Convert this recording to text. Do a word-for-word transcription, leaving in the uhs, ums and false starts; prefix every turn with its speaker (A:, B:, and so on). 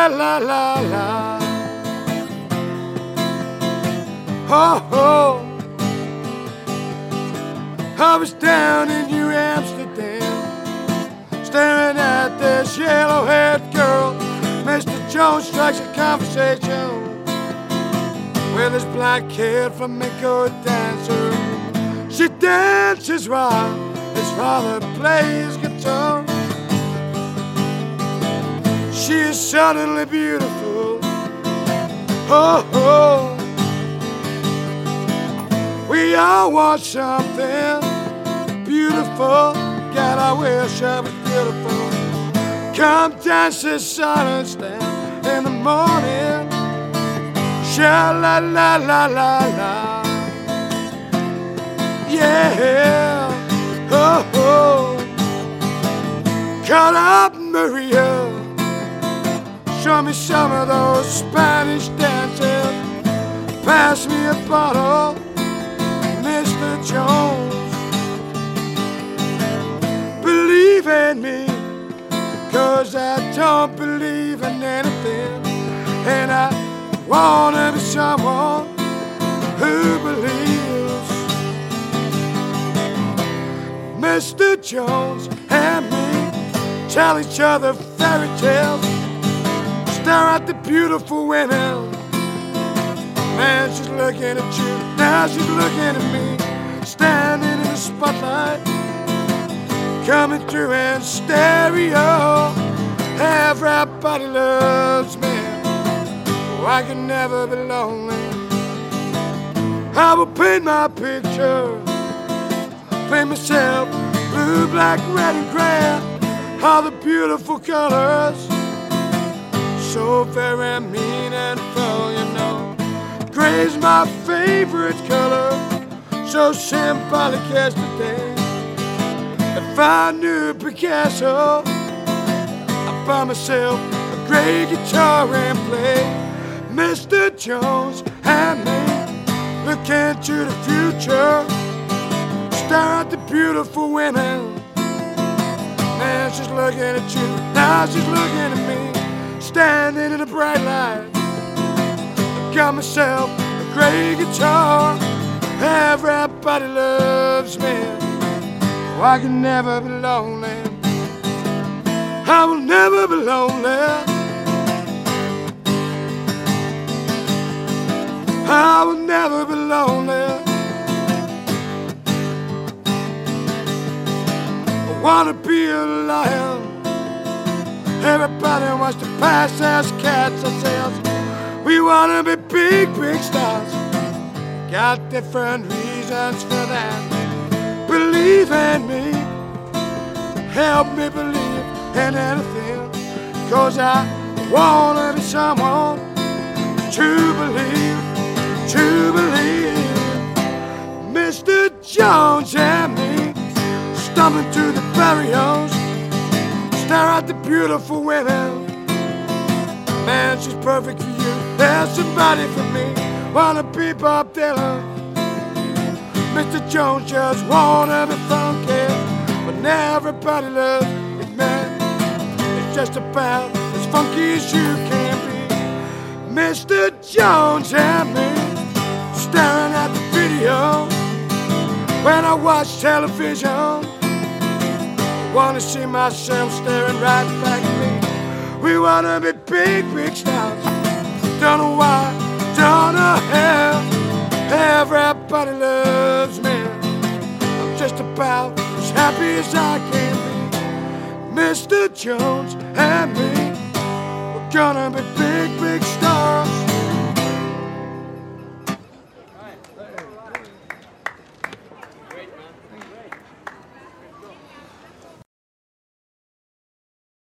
A: la la la la. Oh, oh. I was down in New Amsterdam, staring at this yellow-haired girl. Mister Jones strikes a conversation with this black-haired flamenco dancer. She dances while his father plays guitar. She is suddenly beautiful. Oh, oh. We all want something beautiful. God, I wish I was beautiful. Come dance this silence down in the morning. Sha la la la la la. Yeah. Oh, oh. Call up Maria. Show me some of those Spanish dances. Pass me a bottle, Mister Jones. Believe in me, 'cause I don't believe in anything. And I wanna be someone who believes. Mister Jones and me tell each other fairy tales, stare at the beautiful women. Man, she's looking at you, now she's looking at me, standing in the spotlight, coming through in stereo. Everybody loves me, oh, I can never be lonely. I will paint my picture, paint myself blue, black, red, and gray, all the beautiful colors, so very mean and full, you know. Gray's my favorite color, so symbolic yesterday. If I knew Picasso, I'd buy myself a gray guitar and play. Mister Jones and me look into the future, stare at the beautiful women. Man, she's looking at you, now she's looking at me, standing in the bright light. I got myself a gray guitar, everybody loves me, oh, I can never be lonely. I will never be lonely. I will never be lonely. I wanna be a lion. Everybody wants to pass as cats ourselves. We wanna be big, big stars. Got different reasons for that. Believe in me, help me believe in anything, 'cause I wanna be someone to believe, to believe. Mister Jones and me stumbling through the barrios, stare at the beautiful women. Man, she's perfect for you, there's somebody for me. Wanna be Bob Dylan. Mister Jones just wanna be funky, but everybody loves it, man. It's just about as funky as you can be. Mister Jones and me staring at the video when I watch television. I wanna see myself staring right back at me. We wanna be big, big stars. Don't know why, don't know how. Everybody loves me. I'm just about as happy as I can be. Mister Jones and me, we're gonna be big, big stars.